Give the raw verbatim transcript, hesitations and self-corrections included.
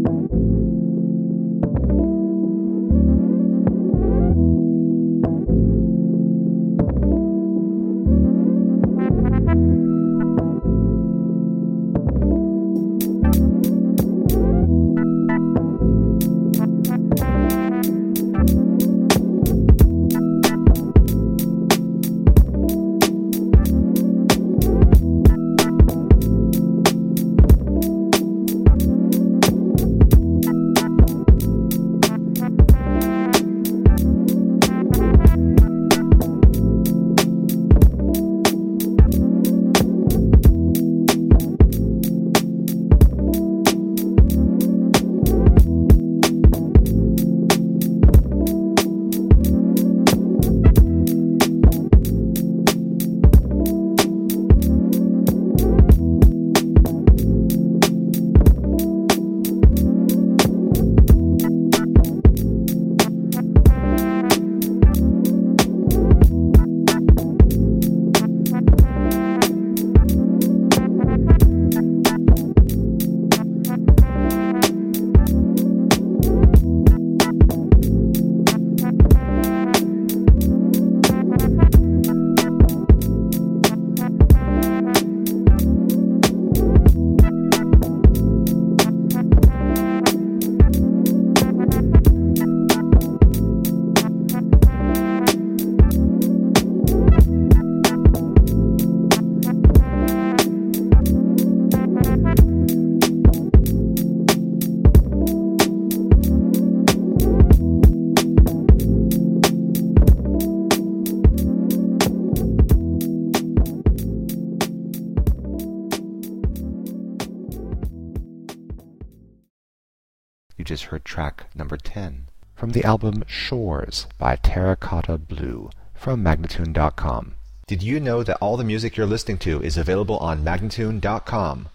You just heard track number ten from the album Shores by Terracotta Blue from Magnatune dot com. Did you know that all the music you're listening to is available on Magnatune dot com?